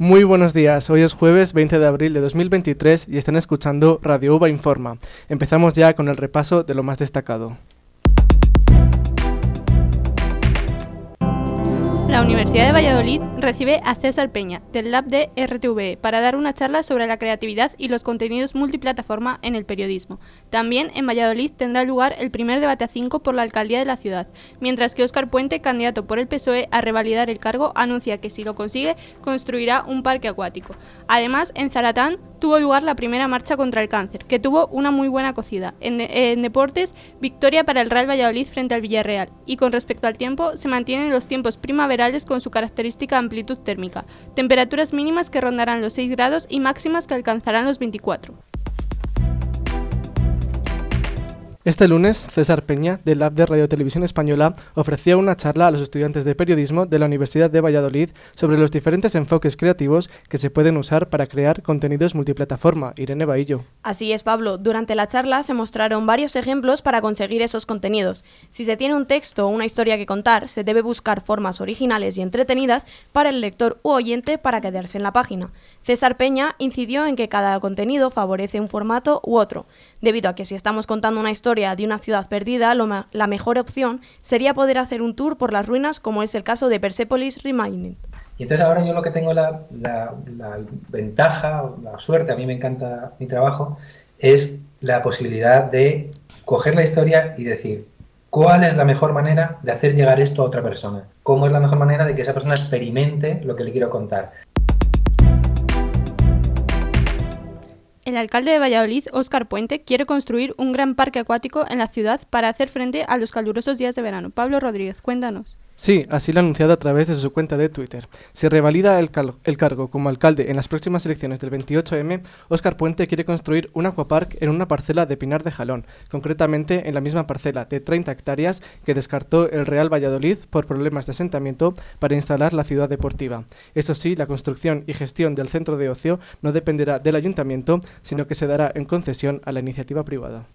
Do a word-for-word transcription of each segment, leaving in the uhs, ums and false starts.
Muy buenos días, hoy es jueves veinte de abril de dos mil veintitrés y están escuchando Radio UBA Informa. Empezamos ya con el repaso de lo más destacado. La Universidad de Valladolid recibe a César Peña, del Lab de R T V E, para dar una charla sobre la creatividad y los contenidos multiplataforma en el periodismo. También en Valladolid tendrá lugar el primer debate a cinco por la alcaldía de la ciudad, mientras que Óscar Puente, candidato por el P S O E a revalidar el cargo, anuncia que si lo consigue, construirá un parque acuático. Además, en Zaratán tuvo lugar la primera marcha contra el cáncer, que tuvo una muy buena acogida. En, de, en deportes, victoria para el Real Valladolid frente al Villarreal. Y con respecto al tiempo, se mantienen los tiempos primaverales con su característica amplitud térmica. Temperaturas mínimas que rondarán los seis grados y máximas que alcanzarán los veinticuatro. Este lunes, César Peña, del Lab de Radio Televisión Española, ofrecía una charla a los estudiantes de periodismo de la Universidad de Valladolid sobre los diferentes enfoques creativos que se pueden usar para crear contenidos multiplataforma. Irene Bahillo. Así es, Pablo. Durante la charla se mostraron varios ejemplos para conseguir esos contenidos. Si se tiene un texto o una historia que contar, se debe buscar formas originales y entretenidas para el lector u oyente para quedarse en la página. César Peña incidió en que cada contenido favorece un formato u otro, debido a que si estamos contando una historia de una ciudad perdida, lo ma- la mejor opción sería poder hacer un tour por las ruinas, como es el caso de Persepolis Reminded. Y entonces ahora yo lo que tengo la, la, la ventaja, la suerte, a mí me encanta mi trabajo, es la posibilidad de coger la historia y decir cuál es la mejor manera de hacer llegar esto a otra persona, cómo es la mejor manera de que esa persona experimente lo que le quiero contar. El alcalde de Valladolid, Óscar Puente, quiere construir un gran parque acuático en la ciudad para hacer frente a los calurosos días de verano. Pablo Rodríguez, cuéntanos. Sí, así lo ha anunciado a través de su cuenta de Twitter. Si revalida el, cal- el cargo como alcalde en las próximas elecciones del veintiocho eme, Óscar Puente quiere construir un aquapark en una parcela de Pinar de Jalón, concretamente en la misma parcela de treinta hectáreas que descartó el Real Valladolid por problemas de asentamiento para instalar la ciudad deportiva. Eso sí, la construcción y gestión del centro de ocio no dependerá del ayuntamiento, sino que se dará en concesión a la iniciativa privada.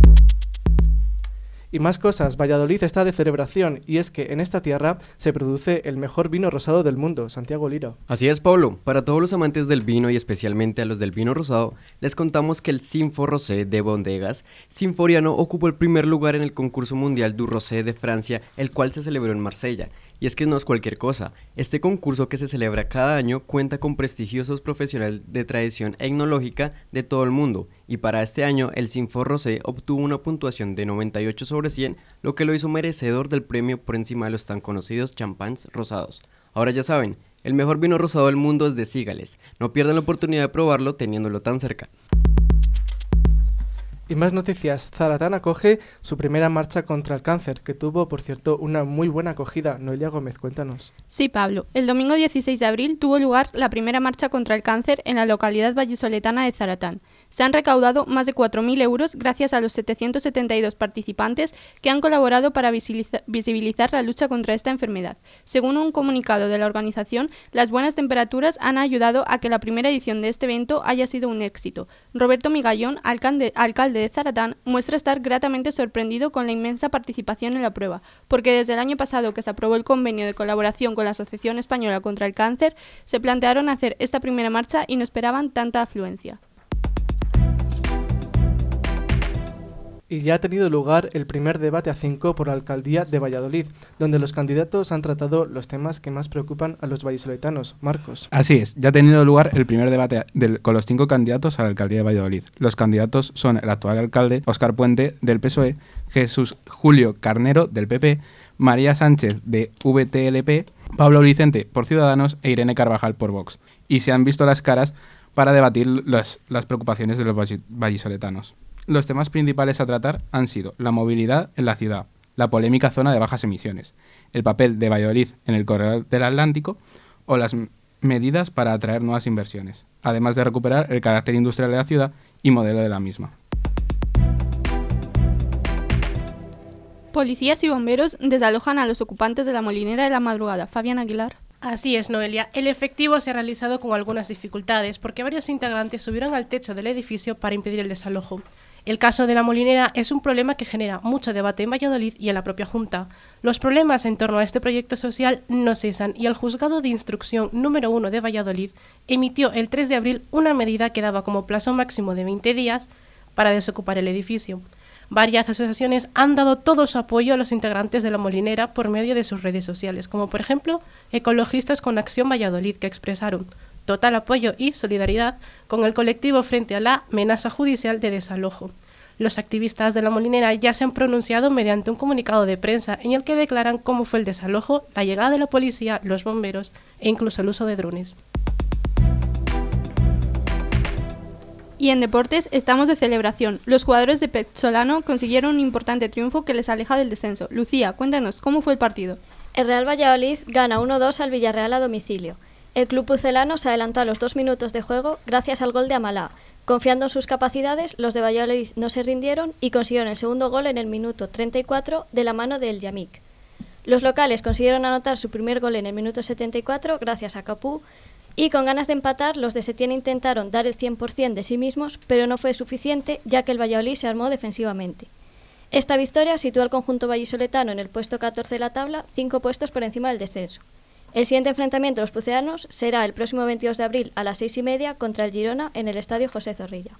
Y más cosas, Valladolid está de celebración y es que en esta tierra se produce el mejor vino rosado del mundo. Santiago Lira. Así es, Pablo. Para todos los amantes del vino y especialmente a los del vino rosado, les contamos que el Sinfo Rosé de Bodegas Sinforiano ocupó el primer lugar en el concurso mundial du Rosé de Francia, el cual se celebró en Marsella. Y es que no es cualquier cosa. Este concurso que se celebra cada año cuenta con prestigiosos profesionales de tradición etnológica de todo el mundo. Y para este año el Sinfo Rosé obtuvo una puntuación de noventa y ocho sobre cien, lo que lo hizo merecedor del premio por encima de los tan conocidos champáns rosados. Ahora ya saben, el mejor vino rosado del mundo es de Cigales. No pierdan la oportunidad de probarlo teniéndolo tan cerca. Y más noticias, Zaratán acoge su primera marcha contra el cáncer, que tuvo, por cierto, una muy buena acogida. Noelia Gómez, cuéntanos. Sí, Pablo. El domingo dieciséis de abril tuvo lugar la primera marcha contra el cáncer en la localidad vallisoletana de Zaratán. Se han recaudado más de cuatro mil euros gracias a los setecientos setenta y dos participantes que han colaborado para visibiliza- visibilizar la lucha contra esta enfermedad. Según un comunicado de la organización, las buenas temperaturas han ayudado a que la primera edición de este evento haya sido un éxito. Roberto Migallón, alcalde, alcalde de Zaratán, muestra estar gratamente sorprendido con la inmensa participación en la prueba, porque desde el año pasado que se aprobó el convenio de colaboración con la Asociación Española contra el Cáncer, se plantearon hacer esta primera marcha y no esperaban tanta afluencia. Y ya ha tenido lugar el primer debate a cinco por la alcaldía de Valladolid, donde los candidatos han tratado los temas que más preocupan a los vallisoletanos. Marcos. Así es, ya ha tenido lugar el primer debate del, con los cinco candidatos a la alcaldía de Valladolid. Los candidatos son el actual alcalde, Óscar Puente, del P S O E, Jesús Julio Carnero, del P P, María Sánchez, de V T L P, Pablo Vicente, por Ciudadanos, e Irene Carvajal, por Vox. Y se han visto las caras para debatir las, las preocupaciones de los vallisoletanos. Los temas principales a tratar han sido la movilidad en la ciudad, la polémica zona de bajas emisiones, el papel de Valladolid en el corredor del Atlántico o las m- medidas para atraer nuevas inversiones, además de recuperar el carácter industrial de la ciudad y modelo de la misma. Policías y bomberos desalojan a los ocupantes de la Molinera de la Madrugada. Fabián Aguilar. Así es, Noelia. El efectivo se ha realizado con algunas dificultades porque varios integrantes subieron al techo del edificio para impedir el desalojo. El caso de la Molinera es un problema que genera mucho debate en Valladolid y en la propia Junta. Los problemas en torno a este proyecto social no cesan y el Juzgado de Instrucción número uno de Valladolid emitió el tres de abril una medida que daba como plazo máximo de veinte días para desocupar el edificio. Varias asociaciones han dado todo su apoyo a los integrantes de la Molinera por medio de sus redes sociales, como por ejemplo Ecologistas con Acción Valladolid, que expresaron total apoyo y solidaridad con el colectivo frente a la amenaza judicial de desalojo. Los activistas de la Molinera ya se han pronunciado mediante un comunicado de prensa en el que declaran cómo fue el desalojo, la llegada de la policía, los bomberos e incluso el uso de drones. Y en deportes estamos de celebración. Los jugadores de Pezzolano consiguieron un importante triunfo que les aleja del descenso. Lucía, cuéntanos, ¿cómo fue el partido? El Real Valladolid gana uno dos al Villarreal a domicilio. El club pucelano se adelantó a los dos minutos de juego gracias al gol de Amalá. Confiando en sus capacidades, los de Valladolid no se rindieron y consiguieron el segundo gol en el minuto treinta y cuatro de la mano del Yamik. Los locales consiguieron anotar su primer gol en el minuto setenta y cuatro gracias a Capú y con ganas de empatar los de Setién intentaron dar el cien por ciento de sí mismos, pero no fue suficiente ya que el Valladolid se armó defensivamente. Esta victoria sitúa al conjunto vallisoletano en el puesto catorce de la tabla, cinco puestos por encima del descenso. El siguiente enfrentamiento de los pucelanos será el próximo veintidós de abril a las seis y media contra el Girona en el Estadio José Zorrilla.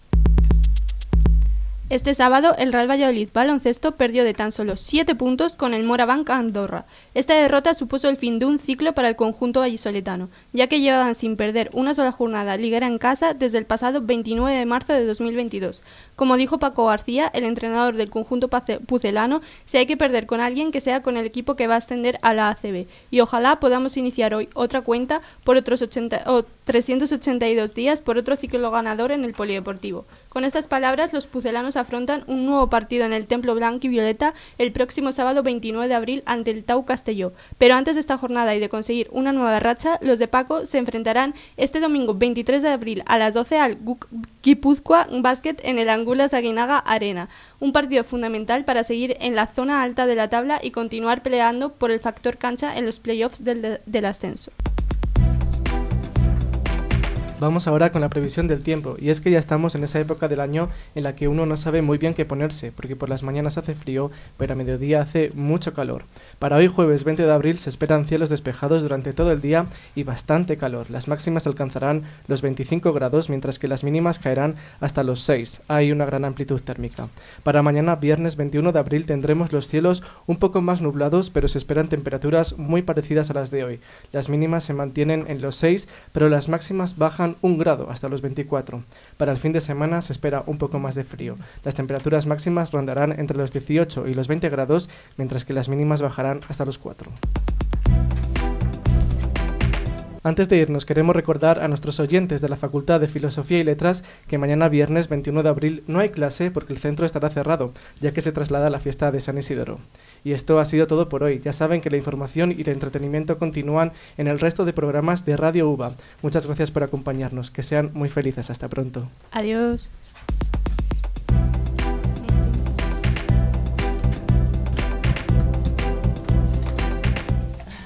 Este sábado, el Real Valladolid Baloncesto perdió de tan solo siete puntos con el Morabanc Andorra. Esta derrota supuso el fin de un ciclo para el conjunto vallisoletano, ya que llevaban sin perder una sola jornada liguera en casa desde el pasado veintinueve de marzo de dos mil veintidós. Como dijo Paco García, el entrenador del conjunto pucelano, si hay que perder con alguien, que sea con el equipo que va a ascender a la A C B. Y ojalá podamos iniciar hoy otra cuenta por otros ochenta, o trescientos ochenta y dos días por otro ciclo ganador en el polideportivo. Con estas palabras, los pucelanos afrontan un nuevo partido en el Templo Blanco y Violeta el próximo sábado veintinueve de abril ante el Tau Castelló. Pero antes de esta jornada y de conseguir una nueva racha, los de Paco se enfrentarán este domingo veintitrés de abril a las doce al Guipúzcoa Basket en el Angulas Aguinaga Arena. Un partido fundamental para seguir en la zona alta de la tabla y continuar peleando por el factor cancha en los playoffs del, del ascenso. Vamos ahora con la previsión del tiempo, y es que ya estamos en esa época del año en la que uno no sabe muy bien qué ponerse, porque por las mañanas hace frío, pero a mediodía hace mucho calor. Para hoy jueves veinte de abril se esperan cielos despejados durante todo el día y bastante calor. Las máximas alcanzarán los veinticinco grados, mientras que las mínimas caerán hasta los seis. Hay una gran amplitud térmica. Para mañana viernes veintiuno de abril tendremos los cielos un poco más nublados, pero se esperan temperaturas muy parecidas a las de hoy. Las mínimas se mantienen en los seis, pero las máximas bajan un grado hasta los veinticuatro. Para el fin de semana se espera un poco más de frío. Las temperaturas máximas rondarán entre los dieciocho y los veinte grados, mientras que las mínimas bajarán hasta los cuatro. Antes de irnos, queremos recordar a nuestros oyentes de la Facultad de Filosofía y Letras que mañana viernes veintiuno de abril no hay clase porque el centro estará cerrado, ya que se traslada a la fiesta de San Isidoro. Y esto ha sido todo por hoy. Ya saben que la información y el entretenimiento continúan en el resto de programas de Radio U B A. Muchas gracias por acompañarnos. Que sean muy felices. Hasta pronto. Adiós.